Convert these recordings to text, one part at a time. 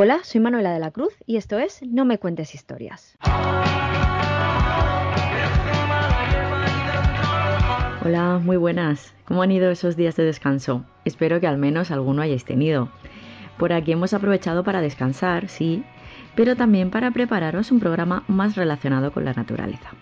Hola, soy Manuela de la Cruz y esto es No me cuentes historias. Hola, muy buenas. ¿Cómo han ido esos días de descanso? Espero que al menos alguno hayáis tenido. Por aquí hemos aprovechado para descansar, sí, pero también para prepararos un programa más relacionado con la naturaleza.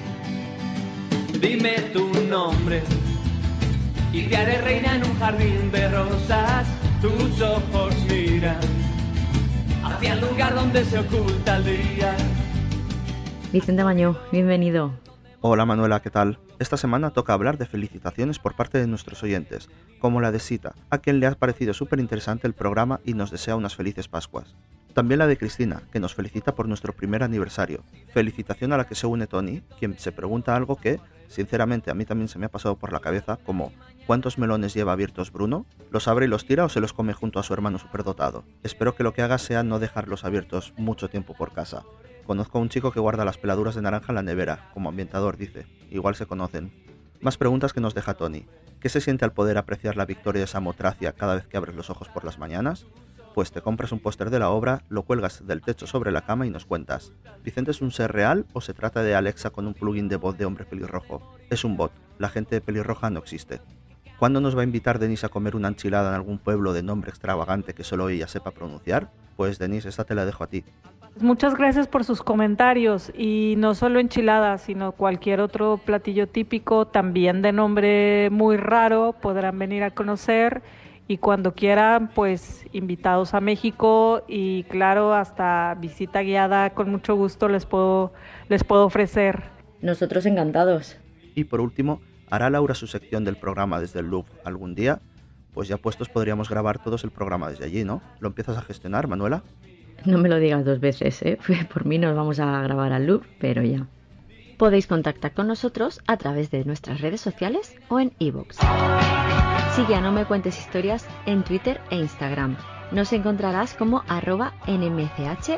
Dime tu nombre y te haré reina en un jardín de rosas. Tus ojos miran hacia el lugar donde se oculta el día. Vicente Mañó, bienvenido. Hola Manuela, ¿qué tal? Esta semana toca hablar de felicitaciones por parte de nuestros oyentes, como la de Sita, a quien le ha parecido súper interesante el programa y nos desea unas felices Pascuas. También la de Cristina, que nos felicita por nuestro primer aniversario. Felicitación a la que se une Tony, quien se pregunta algo que, sinceramente, a mí también se me ha pasado por la cabeza, como ¿cuántos melones lleva abiertos Bruno? ¿Los abre y los tira o se los come junto a su hermano superdotado? Espero que lo que haga sea no dejarlos abiertos mucho tiempo por casa. Conozco a un chico que guarda las peladuras de naranja en la nevera, como ambientador dice. Igual se conocen. Más preguntas que nos deja Tony. ¿Qué se siente al poder apreciar la victoria de Samotracia cada vez que abres los ojos por las mañanas? Pues te compras un póster de la obra, lo cuelgas del techo sobre la cama y nos cuentas. ¿Vicente es un ser real o se trata de Alexa con un plugin de voz de hombre pelirrojo? Es un bot. La gente pelirroja no existe. ¿Cuándo nos va a invitar Denise a comer una enchilada en algún pueblo de nombre extravagante que solo ella sepa pronunciar? Pues Denise, esta te la dejo a ti. Muchas gracias por sus comentarios y no solo enchiladas, sino cualquier otro platillo típico, también de nombre muy raro, podrán venir a conocer y cuando quieran, pues invitados a México y claro, hasta visita guiada con mucho gusto les puedo ofrecer. Nosotros encantados. Y por último, ¿hará Laura su sección del programa desde el Louvre algún día? Pues ya puestos podríamos grabar todos el programa desde allí, ¿no? ¿Lo empiezas a gestionar, Manuela? No me lo digas dos veces, ¿eh? Por mí nos vamos a grabar al Louvre, pero ya. Podéis contactar con nosotros a través de nuestras redes sociales o en iVoox. Sigue a No me cuentes historias en Twitter e Instagram. Nos encontrarás como @nmch_podcast.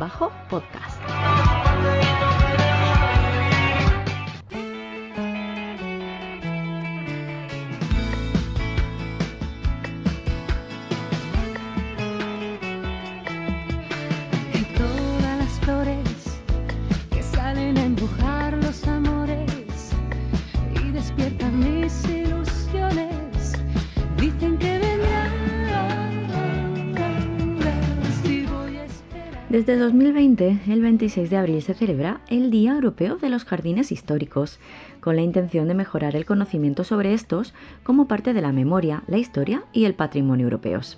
Desde 2020, el 26 de abril se celebra el Día Europeo de los Jardines Históricos, con la intención de mejorar el conocimiento sobre estos como parte de la memoria, la historia y el patrimonio europeos.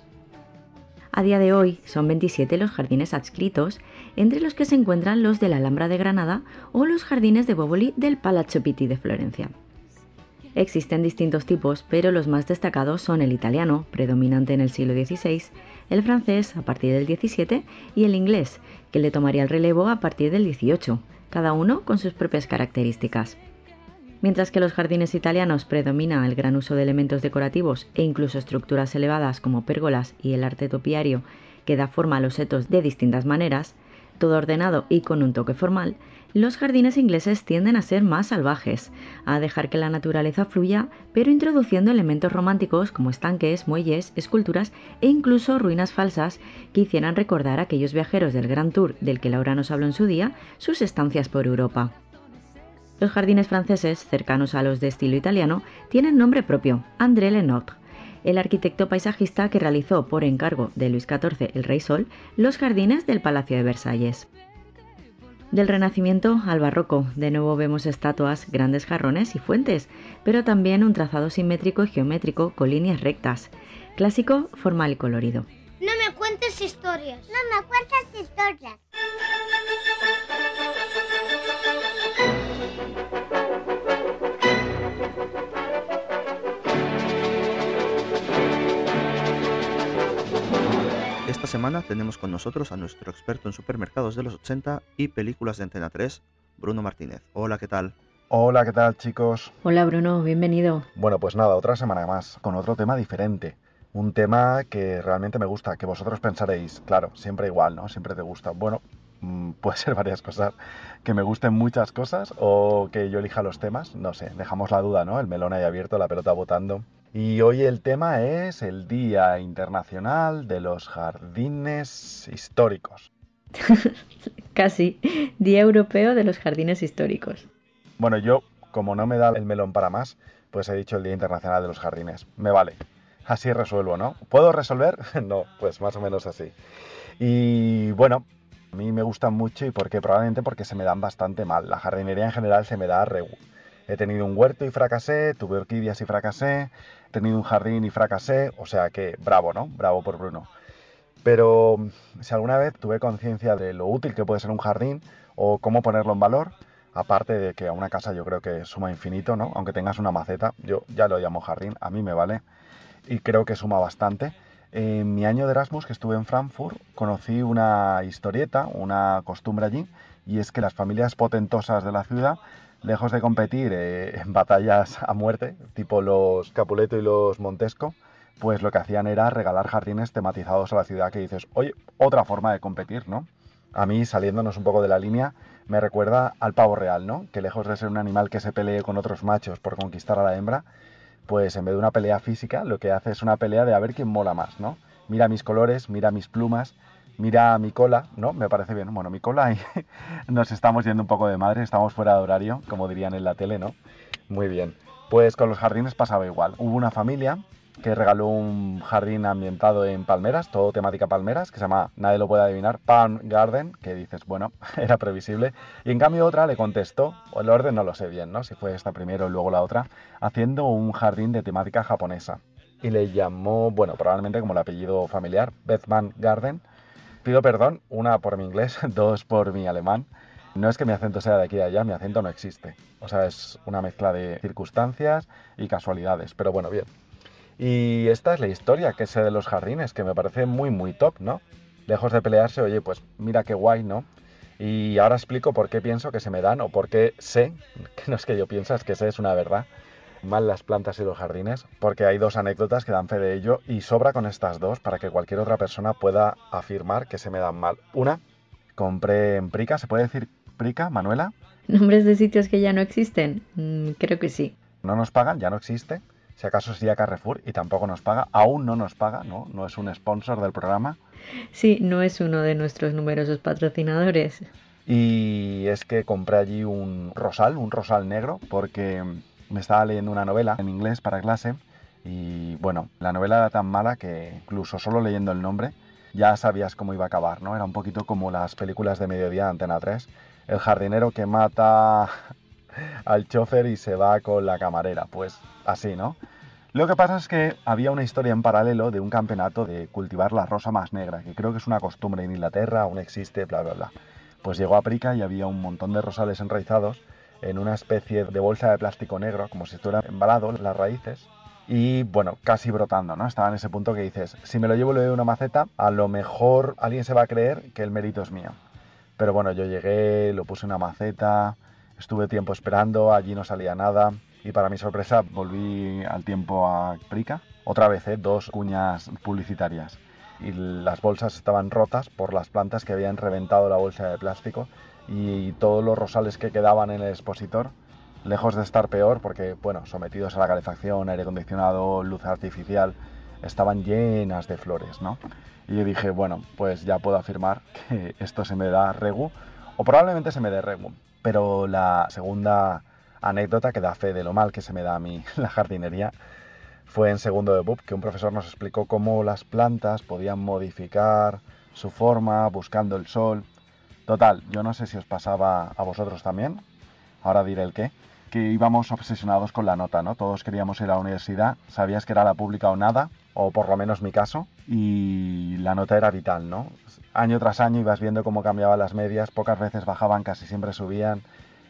A día de hoy son 27 los jardines adscritos, entre los que se encuentran los de la Alhambra de Granada o los jardines de Bóvoli del Palazzo Pitti de Florencia. Existen distintos tipos, pero los más destacados son el italiano, predominante en el siglo XVI, el francés a partir del XVII y el inglés, que le tomaría el relevo a partir del XVIII, cada uno con sus propias características. Mientras que los jardines italianos predomina el gran uso de elementos decorativos e incluso estructuras elevadas como pérgolas y el arte topiario que da forma a los setos de distintas maneras, todo ordenado y con un toque formal, los jardines ingleses tienden a ser más salvajes, a dejar que la naturaleza fluya, pero introduciendo elementos románticos como estanques, muelles, esculturas e incluso ruinas falsas que hicieran recordar a aquellos viajeros del Grand Tour del que Laura nos habló en su día, sus estancias por Europa. Los jardines franceses, cercanos a los de estilo italiano, tienen nombre propio, André Lenotre, el arquitecto paisajista que realizó por encargo de Luis XIV, el Rey Sol, los jardines del Palacio de Versalles. Del Renacimiento al Barroco, de nuevo vemos estatuas, grandes jarrones y fuentes, pero también un trazado simétrico y geométrico con líneas rectas, clásico, formal y colorido. No me cuentes historias. No me cuentes historias. Esta semana tenemos con nosotros a nuestro experto en supermercados de los 80 y películas de Antena 3, Bruno Martínez. Hola, ¿qué tal? Hola, ¿qué tal, chicos? Hola Bruno, bienvenido. Bueno, pues nada, otra semana más, con otro tema diferente. Un tema que realmente me gusta, que vosotros pensaréis, claro, siempre igual, ¿no? Siempre te gusta. Bueno, puede ser varias cosas, que me gusten muchas cosas o que yo elija los temas, no sé, dejamos la duda, ¿no? El melón ahí abierto, la pelota botando. Y hoy el tema es el Día Internacional de los Jardines Históricos. Casi, Día Europeo de los Jardines Históricos. Bueno, yo, como no me da el melón para más, pues he dicho el Día Internacional de los Jardines. Me vale. Así resuelvo, ¿no? ¿Puedo resolver? No, pues más o menos así. Y bueno, a mí me gustan mucho y probablemente porque se me dan bastante mal. La jardinería en general se me da regu. He tenido un huerto y fracasé, tuve orquídeas y fracasé, he tenido un jardín y fracasé, o sea que bravo, ¿no? Bravo por Bruno. Pero si alguna vez tuve conciencia de lo útil que puede ser un jardín o cómo ponerlo en valor, aparte de que a una casa yo creo que suma infinito, ¿no? Aunque tengas una maceta, yo ya lo llamo jardín, a mí me vale y creo que suma bastante. En mi año de Erasmus, que estuve en Frankfurt, conocí una historieta, una costumbre allí, y es que las familias potentosas de la ciudad, lejos de competir en batallas a muerte, tipo los Capuleto y los Montesco, pues lo que hacían era regalar jardines tematizados a la ciudad, que dices, oye, otra forma de competir, ¿no? A mí, saliéndonos un poco de la línea, me recuerda al pavo real, ¿no? Que lejos de ser un animal que se pelee con otros machos por conquistar a la hembra, pues en vez de una pelea física, lo que hace es una pelea de a ver quién mola más, ¿no? Mira mis colores, mira mis plumas, mira mi cola, ¿no? Me parece bien. Bueno, mi cola y nos estamos yendo un poco de madre, estamos fuera de horario, como dirían en la tele, ¿no? Muy bien. Pues con los jardines pasaba igual. Hubo una familia que regaló un jardín ambientado en palmeras, todo temática palmeras, que se llama, nadie lo puede adivinar, Palm Garden, que dices, bueno, era previsible. Y en cambio otra le contestó, o el orden no lo sé bien, ¿no? Si fue esta primero y luego la otra, haciendo un jardín de temática japonesa. Y le llamó, bueno, probablemente como el apellido familiar, Bethman Garden. Pido perdón, una por mi inglés, dos por mi alemán. No es que mi acento sea de aquí y de allá, mi acento no existe. O sea, es una mezcla de circunstancias y casualidades, pero bueno, bien. Y esta es la historia que sé de los jardines, que me parece muy, muy top, ¿no? Lejos de pelearse, oye, pues mira qué guay, ¿no? Y ahora explico por qué pienso que se me dan o por qué sé, que no es que yo piense, es que sé, es una verdad, mal las plantas y los jardines, porque hay dos anécdotas que dan fe de ello y sobra con estas dos para que cualquier otra persona pueda afirmar que se me dan mal. Una, compré en Prica, ¿se puede decir Prica, Manuela? ¿Nombres de sitios que ya no existen? Creo que sí. No nos pagan, ya no existe. Si acaso sería Carrefour y tampoco nos paga. Aún no nos paga, ¿no? No es un sponsor del programa. Sí, no es uno de nuestros numerosos patrocinadores. Y es que compré allí un rosal negro, porque me estaba leyendo una novela en inglés para clase. Y bueno, la novela era tan mala que incluso solo leyendo el nombre ya sabías cómo iba a acabar, ¿no? Era un poquito como las películas de mediodía de Antena 3. El jardinero que mata al chofer y se va con la camarera, pues así, ¿no? Lo que pasa es que había una historia en paralelo de un campeonato de cultivar la rosa más negra, que creo que es una costumbre en Inglaterra, aún existe, bla, bla, bla. Pues llegó a Prica y había un montón de rosales enraizados en una especie de bolsa de plástico negro, como si estuvieran embalados las raíces, y bueno, casi brotando, ¿no? Estaba en ese punto que dices, si me lo llevo y le doy una maceta, a lo mejor alguien se va a creer que el mérito es mío. Pero bueno, yo llegué, lo puse en una maceta, estuve tiempo esperando, allí no salía nada y para mi sorpresa volví al tiempo a Prica. Otra vez, dos cuñas publicitarias y las bolsas estaban rotas por las plantas que habían reventado la bolsa de plástico y todos los rosales que quedaban en el expositor, lejos de estar peor porque, bueno, sometidos a la calefacción, aire acondicionado, luz artificial, estaban llenas de flores, ¿no? Y yo dije, bueno, pues ya puedo afirmar que esto se me da regu, o probablemente se me dé regu. Pero la segunda anécdota que da fe de lo mal que se me da a mí la jardinería fue en segundo de BUP, que un profesor nos explicó cómo las plantas podían modificar su forma buscando el sol. Total, yo no sé si os pasaba a vosotros también, ahora diré el qué, que íbamos obsesionados con la nota, ¿no? Todos queríamos ir a la universidad, sabías que era la pública o nada, o por lo menos mi caso, y la nota era vital, ¿no? Año tras año ibas viendo cómo cambiaban las medias, pocas veces bajaban, casi siempre subían,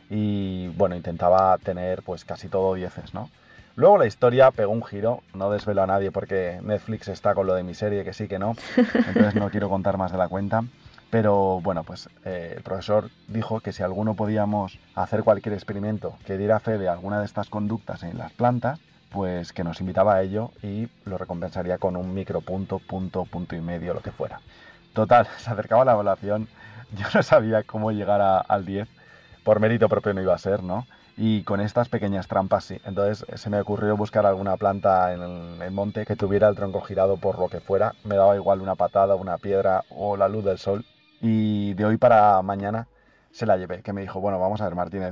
y bueno, intentaba tener pues casi todo 10, ¿no? Luego la historia pegó un giro, no desvelo a nadie porque Netflix está con lo de mi serie, que sí que no, entonces no quiero contar más de la cuenta. Pero bueno, pues el profesor dijo que si alguno podíamos hacer cualquier experimento que diera fe de alguna de estas conductas en las plantas, pues que nos invitaba a ello y lo recompensaría con un micropunto, punto y medio, lo que fuera. Total, se acercaba la evaluación, yo no sabía cómo llegar al 10, por mérito propio no iba a ser, ¿no? Y con estas pequeñas trampas sí. Entonces se me ocurrió buscar alguna planta en el monte que tuviera el tronco girado por lo que fuera. Me daba igual una patada, una piedra o la luz del sol. Y de hoy para mañana se la llevé, que me dijo, bueno, vamos a ver, Martínez,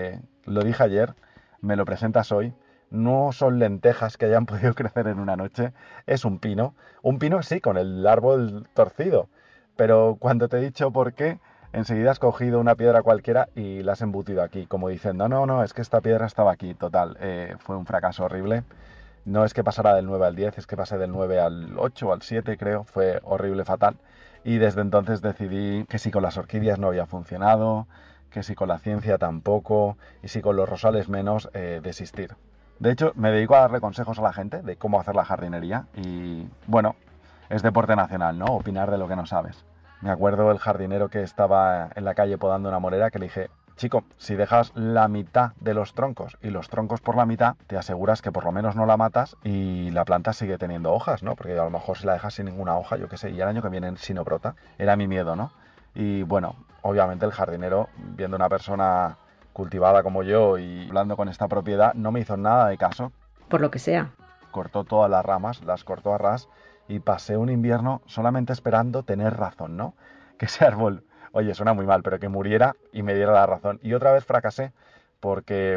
lo dije ayer, me lo presentas hoy. No son lentejas que hayan podido crecer en una noche, es un pino. Un pino sí, con el árbol torcido. Pero cuando te he dicho por qué, enseguida has cogido una piedra cualquiera y la has embutido aquí, como diciendo, no, es que esta piedra estaba aquí. Total, fue un fracaso horrible. No es que pasara del 9 al 10, es que pasé del 9 al 8 o al 7, creo. Fue horrible, fatal. Y desde entonces decidí que si con las orquídeas no había funcionado, que si con la ciencia tampoco, y si con los rosales menos, desistir. De hecho, me dedico a darle consejos a la gente de cómo hacer la jardinería y, bueno, es deporte nacional, ¿no? Opinar de lo que no sabes. Me acuerdo el jardinero que estaba en la calle podando una morera que le dije, chico, si dejas la mitad de los troncos y los troncos por la mitad, te aseguras que por lo menos no la matas y la planta sigue teniendo hojas, ¿no? Porque a lo mejor si la dejas sin ninguna hoja, yo qué sé, y el año que viene si no brota. Era mi miedo, ¿no? Y bueno, obviamente el jardinero, viendo una persona cultivada como yo y hablando con esta propiedad, no me hizo nada de caso. Por lo que sea. Cortó todas las ramas, las cortó a ras y pasé un invierno solamente esperando tener razón, ¿no? Que ese árbol, oye, suena muy mal, pero que muriera y me diera la razón. Y otra vez fracasé porque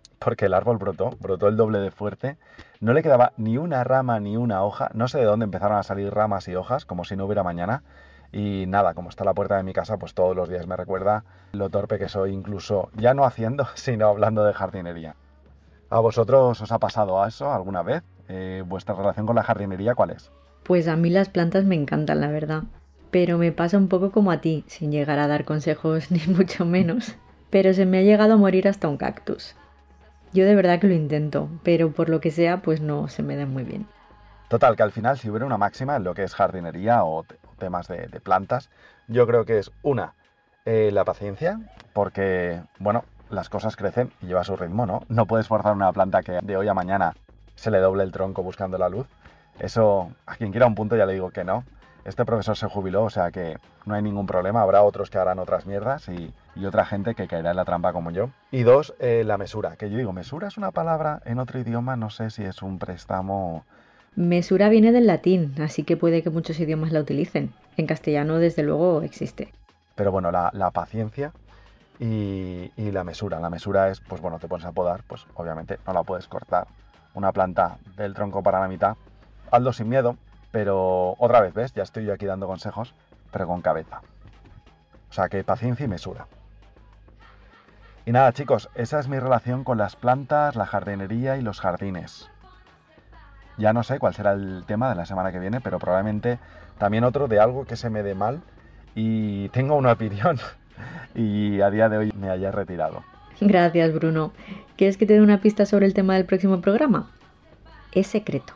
el árbol brotó el doble de fuerte. No le quedaba ni una rama ni una hoja. No sé de dónde empezaron a salir ramas y hojas, como si no hubiera mañana. Y nada, como está a la puerta de mi casa, pues todos los días me recuerda lo torpe que soy, incluso ya no haciendo, sino hablando de jardinería. ¿A vosotros os ha pasado eso alguna vez? ¿Vuestra relación con la jardinería cuál es? Pues a mí las plantas me encantan, la verdad. Pero me pasa un poco como a ti, sin llegar a dar consejos ni mucho menos. Pero se me ha llegado a morir hasta un cactus. Yo de verdad que lo intento, pero por lo que sea, pues no se me da muy bien. Total, que al final, si hubiera una máxima en lo que es jardinería o temas de plantas, yo creo que es la paciencia, porque, bueno, las cosas crecen y lleva su ritmo, ¿no? No puedes forzar una planta que de hoy a mañana se le doble el tronco buscando la luz. Eso, a quien quiera un punto ya le digo que no. Este profesor se jubiló, o sea que no hay ningún problema. Habrá otros que harán otras mierdas y otra gente que caerá en la trampa como yo. Y dos, la mesura. Que yo digo, mesura es una palabra en otro idioma, no sé si es un préstamo. Mesura viene del latín, así que puede que muchos idiomas la utilicen. En castellano, desde luego, existe. Pero bueno, la paciencia y la mesura. La mesura es, pues bueno, te pones a podar, pues obviamente no la puedes cortar. Una planta del tronco para la mitad. Hazlo sin miedo, pero otra vez, ¿ves? Ya estoy yo aquí dando consejos, pero con cabeza. O sea que paciencia y mesura. Y nada, chicos, esa es mi relación con las plantas, la jardinería y los jardines. Ya no sé cuál será el tema de la semana que viene, pero probablemente también otro de algo que se me dé mal y tengo una opinión y a día de hoy me haya retirado. Gracias, Bruno. ¿Quieres que te dé una pista sobre el tema del próximo programa? Es secreto.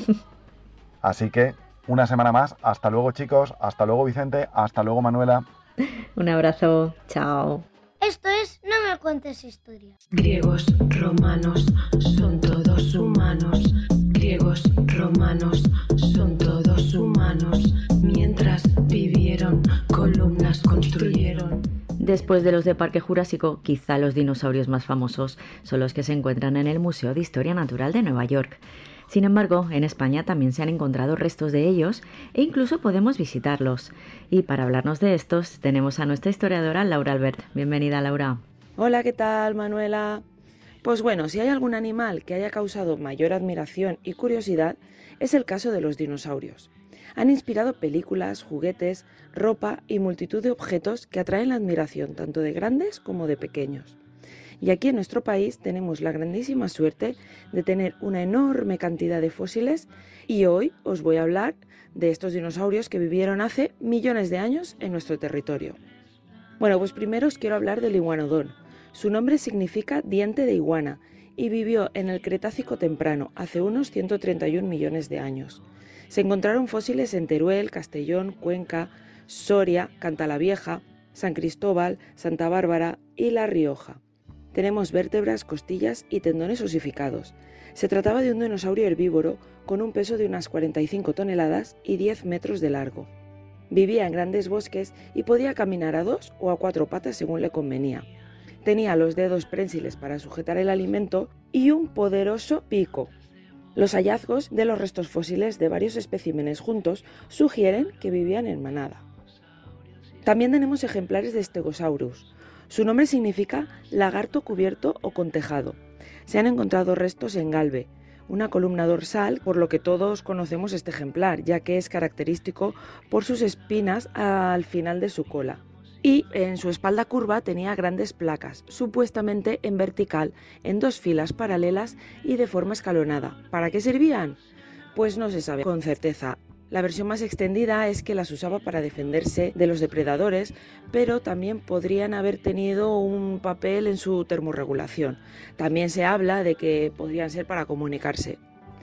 Así que una semana más. Hasta luego, chicos. Hasta luego, Vicente. Hasta luego, Manuela. Un abrazo. Chao. Esto es No me cuentes historias. Griegos, romanos, son todos humanos. Griegos, romanos, son todos humanos. Mientras vivieron, columnas construyeron. Después de los de Parque Jurásico, quizá los dinosaurios más famosos son los que se encuentran en el Museo de Historia Natural de Nueva York. Sin embargo, en España también se han encontrado restos de ellos e incluso podemos visitarlos. Y para hablarnos de estos tenemos a nuestra historiadora Laura Albert. Bienvenida, Laura. Hola, ¿qué tal, Manuela? Pues bueno, si hay algún animal que haya causado mayor admiración y curiosidad, es el caso de los dinosaurios. Han inspirado películas, juguetes, ropa y multitud de objetos que atraen la admiración tanto de grandes como de pequeños. Y aquí en nuestro país tenemos la grandísima suerte de tener una enorme cantidad de fósiles y hoy os voy a hablar de estos dinosaurios que vivieron hace millones de años en nuestro territorio. Bueno, pues primero os quiero hablar del iguanodón. Su nombre significa diente de iguana y vivió en el Cretácico temprano, hace unos 131 millones de años. Se encontraron fósiles en Teruel, Castellón, Cuenca, Soria, Cantalavieja, San Cristóbal, Santa Bárbara y La Rioja. Tenemos vértebras, costillas y tendones osificados. Se trataba de un dinosaurio herbívoro con un peso de unas 45 toneladas y 10 metros de largo. Vivía en grandes bosques y podía caminar a 2 o a 4 patas según le convenía. Tenía los dedos prensiles para sujetar el alimento y un poderoso pico. Los hallazgos de los restos fósiles de varios especímenes juntos sugieren que vivían en manada. También tenemos ejemplares de Stegosaurus. Su nombre significa lagarto cubierto o con tejado. Se han encontrado restos en Galve, una columna dorsal, por lo que todos conocemos este ejemplar, ya que es característico por sus espinas al final de su cola. Y en su espalda curva tenía grandes placas, supuestamente en vertical, en 2 filas paralelas y de forma escalonada. ¿Para qué servían? Pues no se sabe con certeza. La versión más extendida es que las usaba para defenderse de los depredadores, pero también podrían haber tenido un papel en su termorregulación. También se habla de que podrían ser para comunicarse.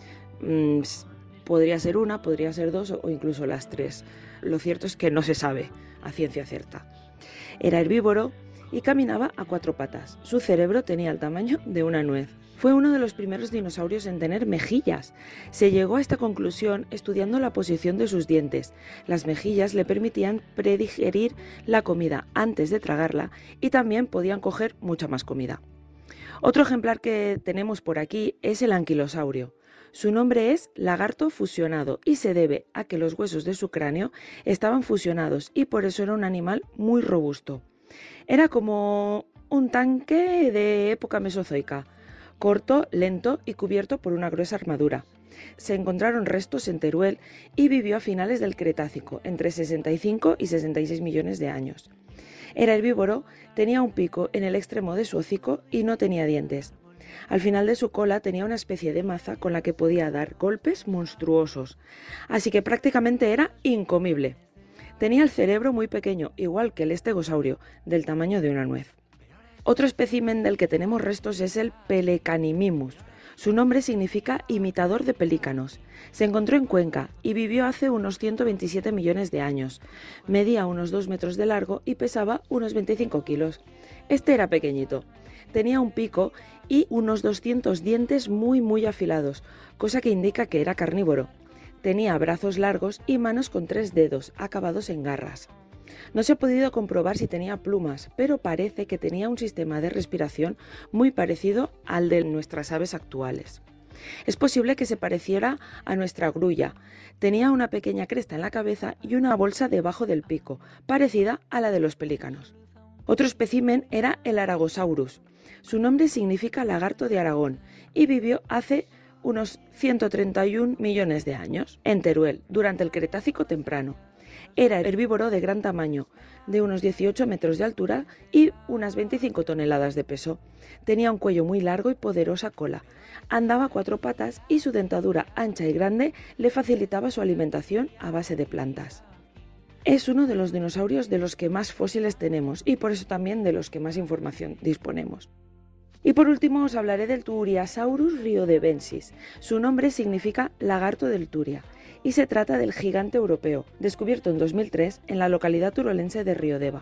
Podría ser una, podría ser 2 o incluso las 3. Lo cierto es que no se sabe a ciencia cierta. Era herbívoro y caminaba a 4 patas. Su cerebro tenía el tamaño de una nuez. Fue uno de los primeros dinosaurios en tener mejillas. Se llegó a esta conclusión estudiando la posición de sus dientes. Las mejillas le permitían predigerir la comida antes de tragarla y también podían coger mucha más comida. Otro ejemplar que tenemos por aquí es el anquilosaurio. Su nombre es lagarto fusionado y se debe a que los huesos de su cráneo estaban fusionados y por eso era un animal muy robusto. Era como un tanque de época mesozoica, corto, lento y cubierto por una gruesa armadura. Se encontraron restos en Teruel y vivió a finales del Cretácico, entre 65 y 66 millones de años. Era herbívoro, tenía un pico en el extremo de su hocico y no tenía dientes. Al final de su cola tenía una especie de maza con la que podía dar golpes monstruosos, así que prácticamente era incomible. Tenía el cerebro muy pequeño, igual que el estegosaurio, del tamaño de una nuez. Otro espécimen del que tenemos restos es el Pelecanimimus. Su nombre significa imitador de pelícanos. Se encontró en Cuenca y vivió hace unos 127 millones de años. Medía unos 2 metros de largo y pesaba unos 25 kilos. Este era pequeñito. Tenía un pico y unos 200 dientes muy afilados, cosa que indica que era carnívoro. Tenía brazos largos y manos con 3 dedos, acabados en garras. No se ha podido comprobar si tenía plumas, pero parece que tenía un sistema de respiración muy parecido al de nuestras aves actuales. Es posible que se pareciera a nuestra grulla. Tenía una pequeña cresta en la cabeza y una bolsa debajo del pico, parecida a la de los pelícanos. Otro espécimen era el Aragosaurus. Su nombre significa lagarto de Aragón y vivió hace unos 131 millones de años en Teruel, durante el Cretácico temprano. Era herbívoro de gran tamaño, de unos 18 metros de altura y unas 25 toneladas de peso. Tenía un cuello muy largo y poderosa cola. Andaba a 4 patas y su dentadura ancha y grande le facilitaba su alimentación a base de plantas. Es uno de los dinosaurios de los que más fósiles tenemos y por eso también de los que más información disponemos. Y por último os hablaré del Turiasaurus riodebensis. Su nombre significa lagarto del Turia y se trata del gigante europeo, descubierto en 2003 en la localidad turolense de Riodeva.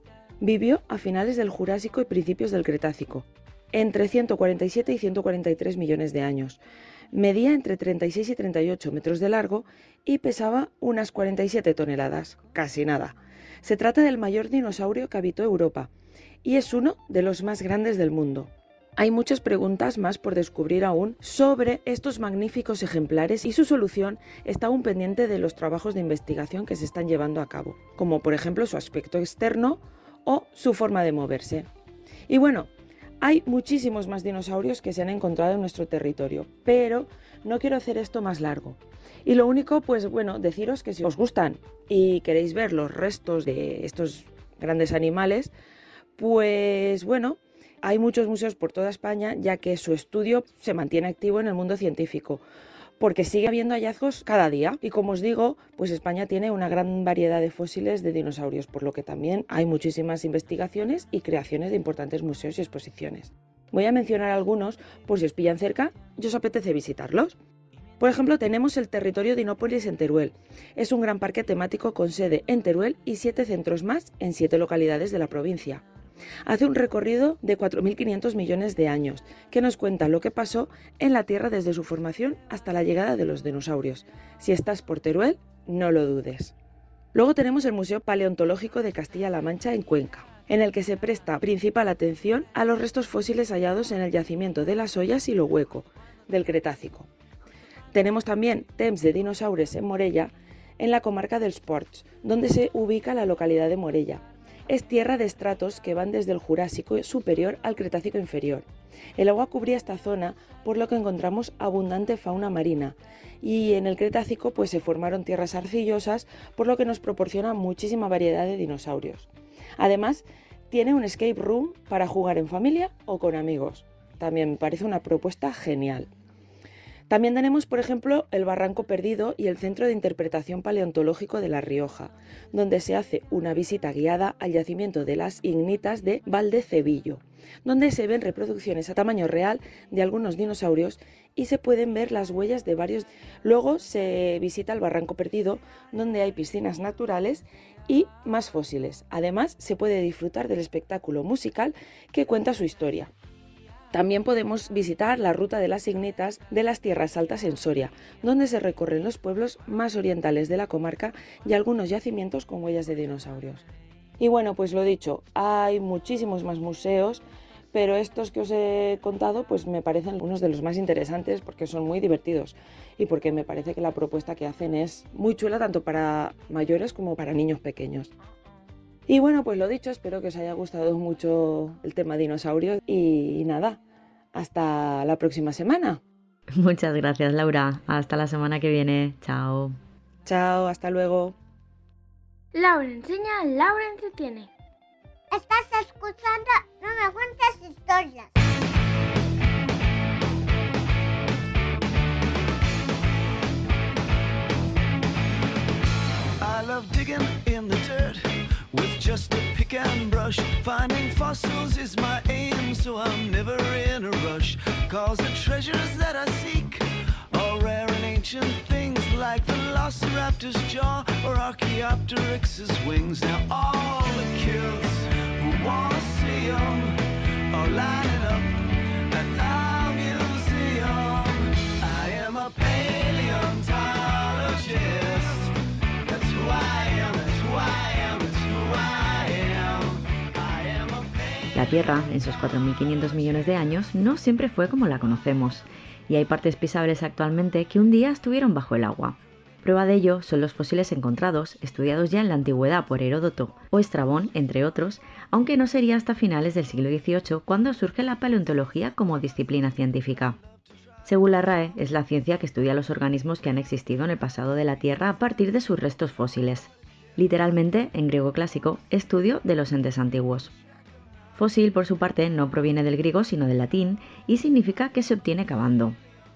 Vivió a finales del Jurásico y principios del Cretácico, entre 147 y 143 millones de años. Medía entre 36 y 38 metros de largo y pesaba unas 47 toneladas, casi nada. Se trata del mayor dinosaurio que habitó Europa y es uno de los más grandes del mundo. Hay muchas preguntas más por descubrir aún sobre estos magníficos ejemplares y su solución está aún pendiente de los trabajos de investigación que se están llevando a cabo, como por ejemplo su aspecto externo o su forma de moverse. Y bueno, hay muchísimos más dinosaurios que se han encontrado en nuestro territorio, pero no quiero hacer esto más largo. Y lo único, pues bueno, deciros que si os gustan y queréis ver los restos de estos grandes animales, pues bueno, hay muchos museos por toda España, ya que su estudio se mantiene activo en el mundo científico, porque sigue habiendo hallazgos cada día. Y como os digo, pues España tiene una gran variedad de fósiles de dinosaurios, por lo que también hay muchísimas investigaciones y creaciones de importantes museos y exposiciones. Voy a mencionar algunos por si os pillan cerca y os apetece visitarlos. Por ejemplo, tenemos el territorio Dinópolis en Teruel. Es un gran parque temático con sede en Teruel y 7 centros más en 7 localidades de la provincia. Hace un recorrido de 4.500 millones de años, que nos cuenta lo que pasó en la Tierra desde su formación hasta la llegada de los dinosaurios. Si estás por Teruel, no lo dudes. Luego tenemos el Museo Paleontológico de Castilla-La Mancha en Cuenca. en el que se presta principal atención a los restos fósiles hallados en el yacimiento de las Ollas y lo Hueco, del Cretácico. Tenemos también temps de dinosaures en Morella, en la comarca dels Ports, donde se ubica la localidad de Morella. Es tierra de estratos que van desde el Jurásico superior al Cretácico inferior. El agua cubría esta zona, por lo que encontramos abundante fauna marina, y en el Cretácico pues se formaron tierras arcillosas, por lo que nos proporciona muchísima variedad de dinosaurios. Además, tiene un escape room para jugar en familia o con amigos. También me parece una propuesta genial. También tenemos, por ejemplo, el Barranco Perdido y el Centro de Interpretación Paleontológico de La Rioja, donde se hace una visita guiada al yacimiento de las ignitas de Valdecevillo, donde se ven reproducciones a tamaño real de algunos dinosaurios y se pueden ver las huellas de varios. Luego se visita el Barranco Perdido, donde hay piscinas naturales y más fósiles. Además, se puede disfrutar del espectáculo musical que cuenta su historia. También podemos visitar la ruta de las ignitas de las Tierras Altas en Soria, donde se recorren los pueblos más orientales de la comarca y algunos yacimientos con huellas de dinosaurios. Y bueno, pues lo dicho, hay muchísimos más museos, pero estos que os he contado pues me parecen unos de los más interesantes porque son muy divertidos y porque me parece que la propuesta que hacen es muy chula tanto para mayores como para niños pequeños. Y bueno, pues lo dicho, espero que os haya gustado mucho el tema dinosaurios y nada, hasta la próxima semana. Muchas gracias, Laura. Hasta la semana que viene. Chao. Chao, hasta luego. Laura enseña, Laura entretiene. Estás escuchando No Me Cuentes Historias. I love digging in the dirt with just a pick and brush. Finding fossils is my aim, so I'm never in a rush. 'Cause the treasures that I seek are rare and ancient things, like the Velociraptor's jaw or Archaeopteryx's wings. Now all the kids who wanna see them are lining up at our museum. I am a paleontologist. That's who I am, that's who I am, that's who I am. I am a paleontologist. La Tierra, en sus 4.500 millones de años, no siempre fue como la conocemos, y hay partes pisables actualmente que un día estuvieron bajo el agua. Prueba de ello son los fósiles encontrados, estudiados ya en la antigüedad por Heródoto o Estrabón, entre otros, aunque no sería hasta finales del siglo XVIII cuando surge la paleontología como disciplina científica. Según la RAE, es la ciencia que estudia los organismos que han existido en el pasado de la Tierra a partir de sus restos fósiles. Literalmente, en griego clásico, estudio de los entes antiguos. Fósil, por su parte, no proviene del griego sino del latín y significa que se obtiene cavando.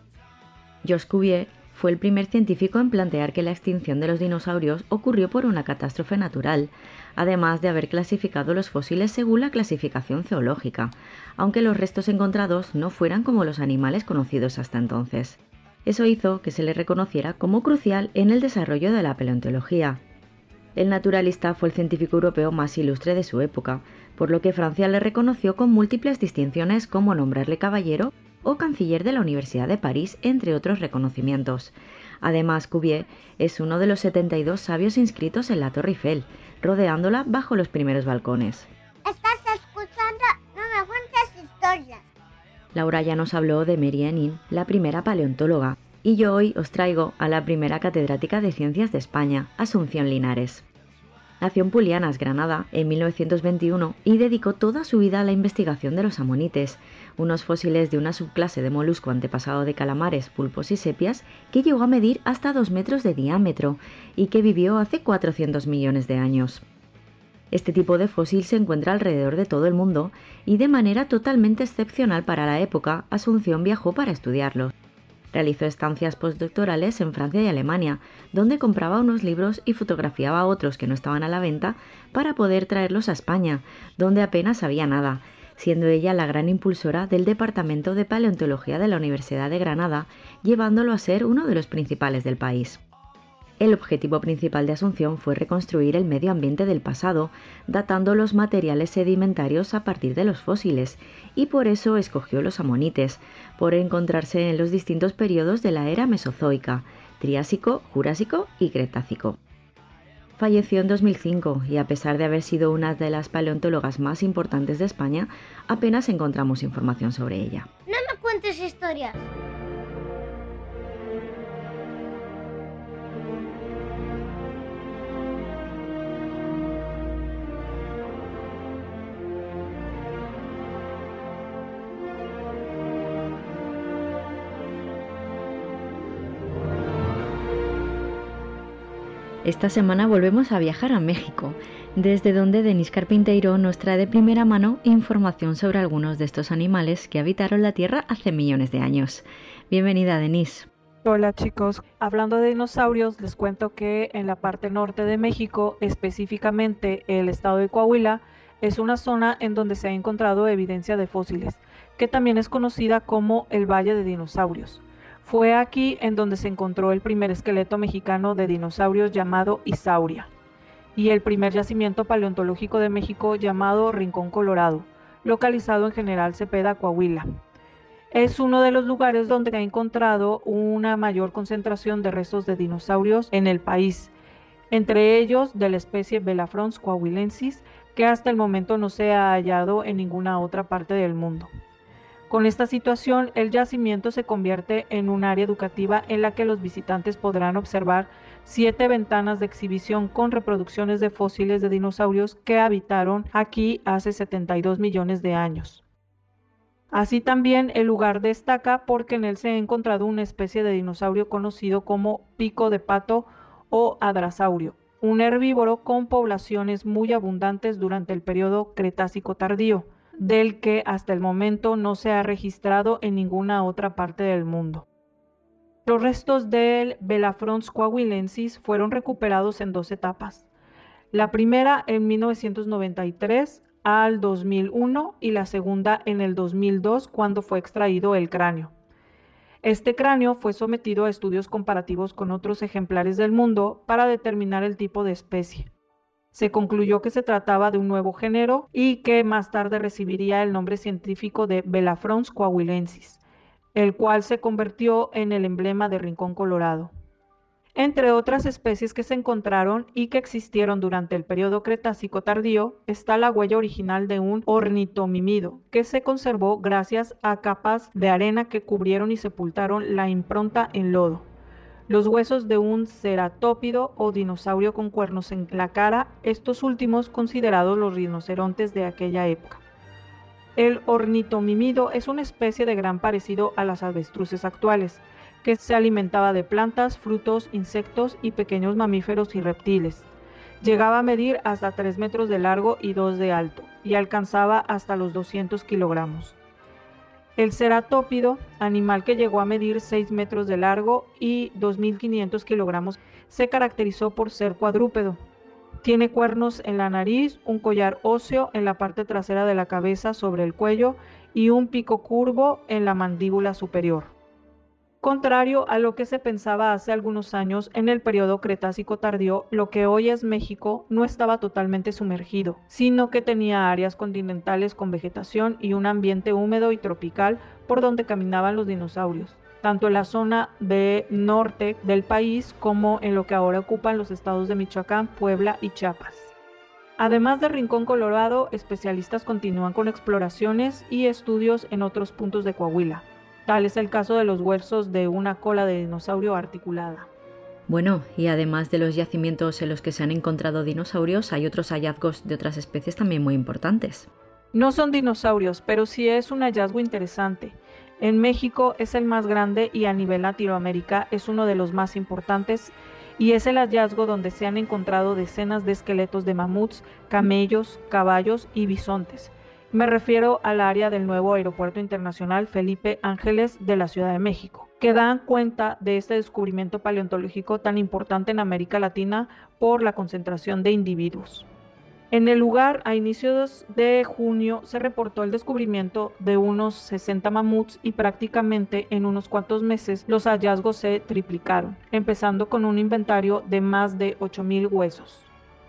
Georges Cuvier fue el primer científico en plantear que la extinción de los dinosaurios ocurrió por una catástrofe natural, además de haber clasificado los fósiles según la clasificación zoológica, aunque los restos encontrados no fueran como los animales conocidos hasta entonces. Eso hizo que se le reconociera como crucial en el desarrollo de la paleontología. El naturalista fue el científico europeo más ilustre de su época, por lo que Francia le reconoció con múltiples distinciones como nombrarle caballero o canciller de la Universidad de París, entre otros reconocimientos. Además, Cuvier es uno de los 72 sabios inscritos en la Torre Eiffel, rodeándola bajo los primeros balcones. Estás escuchando No Me Cuentes Historias. Laura ya nos habló de Mary Henin, la primera paleontóloga, y yo hoy os traigo a la primera catedrática de Ciencias de España, Asunción Linares. Nació en Pulianas, Granada, en 1921 y dedicó toda su vida a la investigación de los amonites, unos fósiles de una subclase de molusco antepasado de calamares, pulpos y sepias que llegó a medir hasta 2 metros de diámetro y que vivió hace 400 millones de años. Este tipo de fósil se encuentra alrededor de todo el mundo y de manera totalmente excepcional para la época, Asunción viajó para estudiarlos. Realizó estancias postdoctorales en Francia y Alemania, donde compraba unos libros y fotografiaba otros que no estaban a la venta para poder traerlos a España, donde apenas había nada, siendo ella la gran impulsora del Departamento de Paleontología de la Universidad de Granada, llevándolo a ser uno de los principales del país. El objetivo principal de Asunción fue reconstruir el medio ambiente del pasado, datando los materiales sedimentarios a partir de los fósiles, y por eso escogió los amonites, por encontrarse en los distintos periodos de la era mesozoica, Triásico, Jurásico y Cretácico. Falleció en 2005 y a pesar de haber sido una de las paleontólogas más importantes de España, apenas encontramos información sobre ella. No me cuentes historias. Esta semana volvemos a viajar a México, desde donde Denise Carpinteiro nos trae de primera mano información sobre algunos de estos animales que habitaron la Tierra hace millones de años. Bienvenida, Denise. Hola chicos, hablando de dinosaurios, les cuento que en la parte norte de México, específicamente el estado de Coahuila, es una zona en donde se ha encontrado evidencia de fósiles, que también es conocida como el Valle de Dinosaurios. Fue aquí en donde se encontró el primer esqueleto mexicano de dinosaurios llamado Isauria y el primer yacimiento paleontológico de México llamado Rincón Colorado, localizado en General Cepeda, Coahuila. Es uno de los lugares donde se ha encontrado una mayor concentración de restos de dinosaurios en el país, entre ellos de la especie Belafrons coahuilensis, que hasta el momento no se ha hallado en ninguna otra parte del mundo. Con esta situación, el yacimiento se convierte en un área educativa en la que los visitantes podrán observar 7 ventanas de exhibición con reproducciones de fósiles de dinosaurios que habitaron aquí hace 72 millones de años. Así también el lugar destaca porque en él se ha encontrado una especie de dinosaurio conocido como pico de pato o adrasaurio, un herbívoro con poblaciones muy abundantes durante el periodo Cretácico tardío, del que hasta el momento no se ha registrado en ninguna otra parte del mundo. Los restos del Belafrons coahuilensis fueron recuperados en 2 etapas. La primera en 1993 al 2001 y la segunda en el 2002 cuando fue extraído el cráneo. Este cráneo fue sometido a estudios comparativos con otros ejemplares del mundo para determinar el tipo de especie. Se concluyó que se trataba de un nuevo género y que más tarde recibiría el nombre científico de Belafrons coahuilensis, el cual se convirtió en el emblema de Rincón Colorado. Entre otras especies que se encontraron y que existieron durante el periodo Cretácico tardío, está la huella original de un ornitomimido, que se conservó gracias a capas de arena que cubrieron y sepultaron la impronta en lodo. Los huesos de un ceratópido o dinosaurio con cuernos en la cara, estos últimos considerados los rinocerontes de aquella época. El ornitomimido es una especie de gran parecido a las avestruces actuales, que se alimentaba de plantas, frutos, insectos y pequeños mamíferos y reptiles. Llegaba a medir hasta 3 metros de largo y 2 de alto, y alcanzaba hasta los 200 kilogramos. El ceratópido, animal que llegó a medir 6 metros de largo y 2.500 kilogramos, se caracterizó por ser cuadrúpedo. Tiene cuernos en la nariz, un collar óseo en la parte trasera de la cabeza sobre el cuello y un pico curvo en la mandíbula superior. Contrario a lo que se pensaba hace algunos años, en el periodo Cretácico tardío, lo que hoy es México no estaba totalmente sumergido, sino que tenía áreas continentales con vegetación y un ambiente húmedo y tropical por donde caminaban los dinosaurios, tanto en la zona de norte del país como en lo que ahora ocupan los estados de Michoacán, Puebla y Chiapas. Además de Rincón Colorado, especialistas continúan con exploraciones y estudios en otros puntos de Coahuila. Tal es el caso de los huesos de una cola de dinosaurio articulada. Bueno, y además de los yacimientos en los que se han encontrado dinosaurios, hay otros hallazgos de otras especies también muy importantes. No son dinosaurios, pero sí es un hallazgo interesante. En México es el más grande y a nivel Latinoamérica es uno de los más importantes, y es el hallazgo donde se han encontrado decenas de esqueletos de mamuts, camellos, caballos y bisontes. Me refiero al área del nuevo Aeropuerto Internacional Felipe Ángeles de la Ciudad de México, que dan cuenta de este descubrimiento paleontológico tan importante en América Latina por la concentración de individuos. En el lugar, a inicios de junio, se reportó el descubrimiento de unos 60 mamuts y prácticamente en unos cuantos meses los hallazgos se triplicaron, empezando con un inventario de más de 8,000 huesos.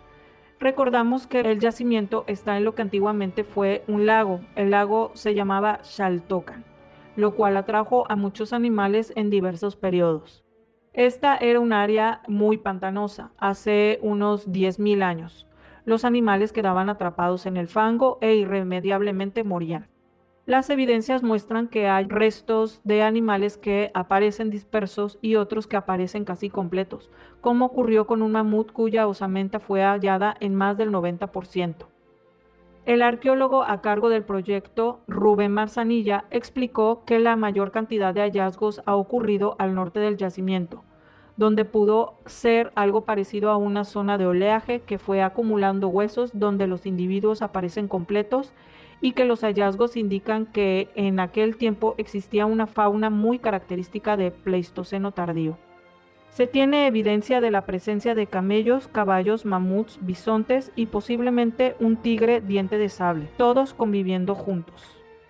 Recordamos que el yacimiento está en lo que antiguamente fue un lago. El lago se llamaba Xaltocan, lo cual atrajo a muchos animales en diversos periodos. Esta era un área muy pantanosa, hace unos 10.000 años. Los animales quedaban atrapados en el fango e irremediablemente morían. Las evidencias muestran que hay restos de animales que aparecen dispersos y otros que aparecen casi completos, como ocurrió con un mamut cuya osamenta fue hallada en más del 90%. El arqueólogo a cargo del proyecto, Rubén Manzanilla, explicó que la mayor cantidad de hallazgos ha ocurrido al norte del yacimiento, donde pudo ser algo parecido a una zona de oleaje que fue acumulando huesos donde los individuos aparecen completos y que los hallazgos indican que en aquel tiempo existía una fauna muy característica de Pleistoceno tardío. Se tiene evidencia de la presencia de camellos, caballos, mamuts, bisontes y posiblemente un tigre diente de sable, todos conviviendo juntos.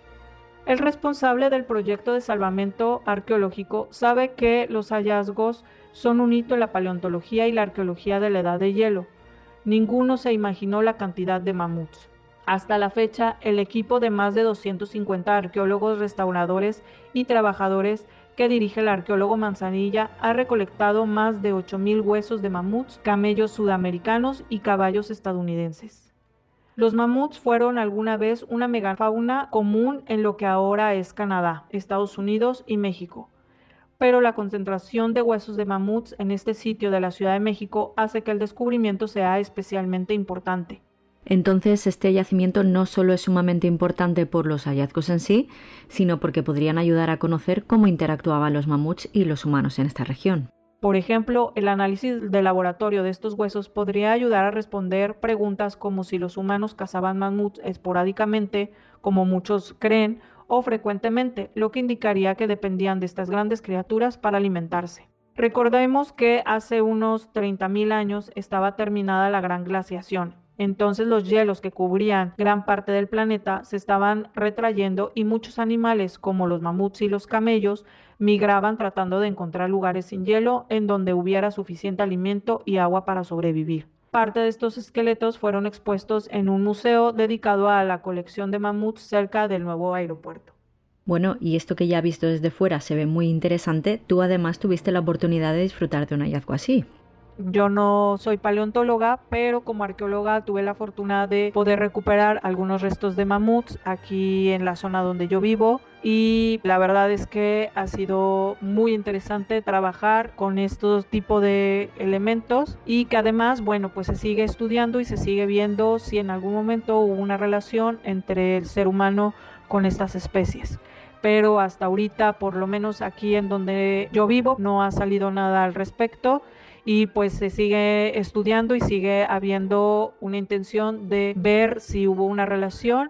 El responsable del proyecto de salvamento arqueológico sabe que los hallazgos son un hito en la paleontología y la arqueología de la edad de hielo. Ninguno se imaginó la cantidad de mamuts. Hasta la fecha, el equipo de más de 250 arqueólogos, restauradores y trabajadores que dirige el arqueólogo Manzanilla ha recolectado más de 8.000 huesos de mamuts, camellos sudamericanos y caballos estadounidenses. Los mamuts fueron alguna vez una megafauna común en lo que ahora es Canadá, Estados Unidos y México. Pero la concentración de huesos de mamuts en este sitio de la Ciudad de México hace que el descubrimiento sea especialmente importante. Entonces, este yacimiento no solo es sumamente importante por los hallazgos en sí, sino porque podrían ayudar a conocer cómo interactuaban los mamuts y los humanos en esta región. Por ejemplo, el análisis de laboratorio de estos huesos podría ayudar a responder preguntas como si los humanos cazaban mamuts esporádicamente, como muchos creen, o frecuentemente, lo que indicaría que dependían de estas grandes criaturas para alimentarse. Recordemos que hace unos 30.000 años estaba terminada la gran glaciación. Entonces los hielos que cubrían gran parte del planeta se estaban retrayendo y muchos animales como los mamuts y los camellos migraban tratando de encontrar lugares sin hielo en donde hubiera suficiente alimento y agua para sobrevivir. Parte de estos esqueletos fueron expuestos en un museo dedicado a la colección de mamuts cerca del nuevo aeropuerto. Bueno, y esto que ya visto desde fuera se ve muy interesante, tú además tuviste la oportunidad de disfrutar de un hallazgo así. Yo no soy paleontóloga, pero como arqueóloga tuve la fortuna de poder recuperar algunos restos de mamuts aquí en la zona donde yo vivo y la verdad es que ha sido muy interesante trabajar con estos tipos de elementos y que además, bueno, pues se sigue estudiando y se sigue viendo si en algún momento hubo una relación entre el ser humano con estas especies. Pero hasta ahorita, por lo menos aquí en donde yo vivo, no ha salido nada al respecto. Y pues se sigue estudiando y sigue habiendo una intención de ver si hubo una relación.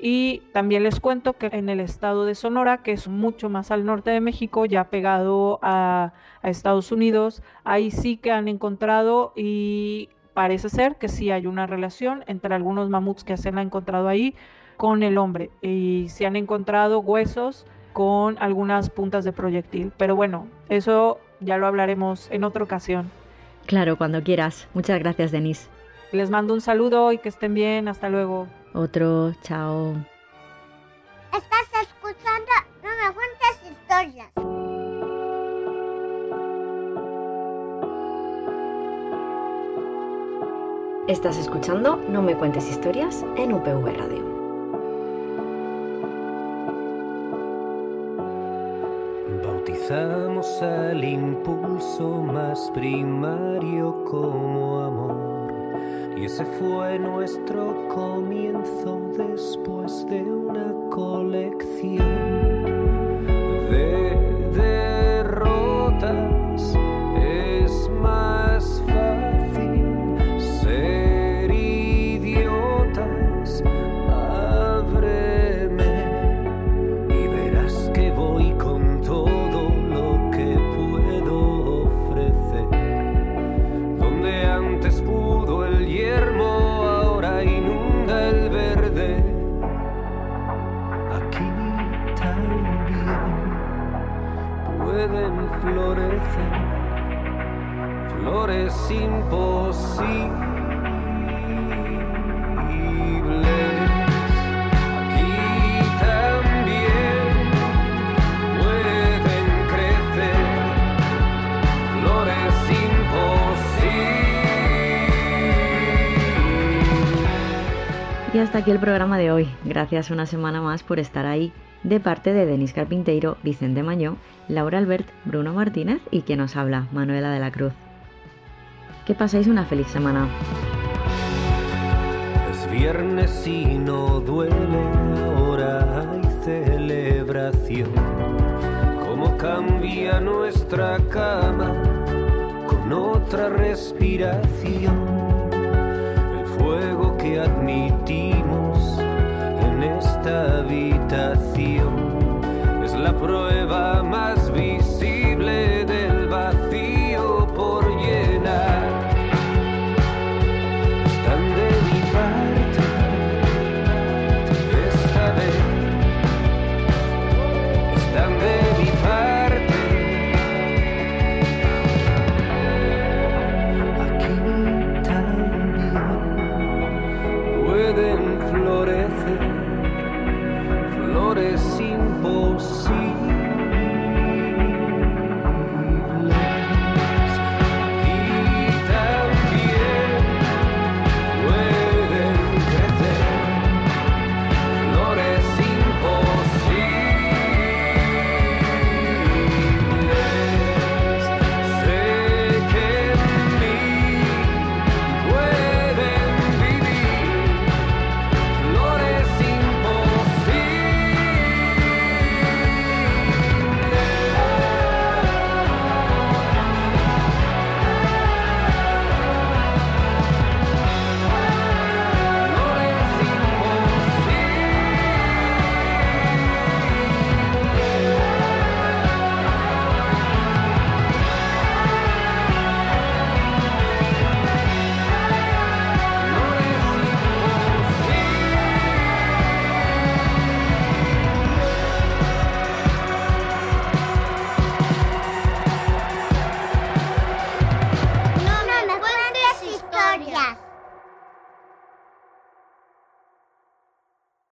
Y también les cuento que en el estado de Sonora, que es mucho más al norte de México, ya pegado a Estados Unidos, ahí sí que han encontrado y parece ser que sí hay una relación entre algunos mamuts que se han encontrado ahí con el hombre. Y se han encontrado huesos con algunas puntas de proyectil. Pero bueno, eso ya lo hablaremos en otra ocasión. Claro, cuando quieras. Muchas gracias, Denise. Les mando un saludo y que estén bien. Hasta luego. Otro, chao. Estás escuchando No Me Cuentes Historias. Estás escuchando No Me Cuentes Historias en UPV Radio. Bautizamos al impulso más primario como amor, y ese fue nuestro comienzo después de una colección de derrotas. Es más fácil ser idiotas. Ábreme y verás que voy con todo lo que puedo ofrecer. Donde antes pudo el yermo, ahora inunda el verde. Aquí también pueden florecer flores imposibles. Y hasta aquí el programa de hoy. Gracias una semana más por estar ahí, de parte de Denis Carpinteiro, Vicente Mañó, Laura Albert, Bruno Martínez y quien os habla, Manuela de la Cruz. Que paséis una feliz semana. Es viernes y no duele, ahora hay celebración. Cómo cambia nuestra cama con otra respiración. El fuego que admitimos